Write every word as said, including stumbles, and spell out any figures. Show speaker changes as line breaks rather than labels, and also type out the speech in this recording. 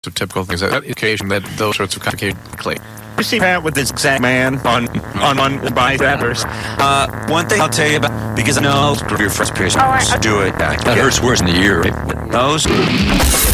of typical things. That occasion that those sorts of complications play.
You see Pat with this exact man on on on by rappers.
Uh, one thing I'll tell you about, because I know your first piercing,
Oh, I-
do it.
That hurts worse in the ear, right?
Those.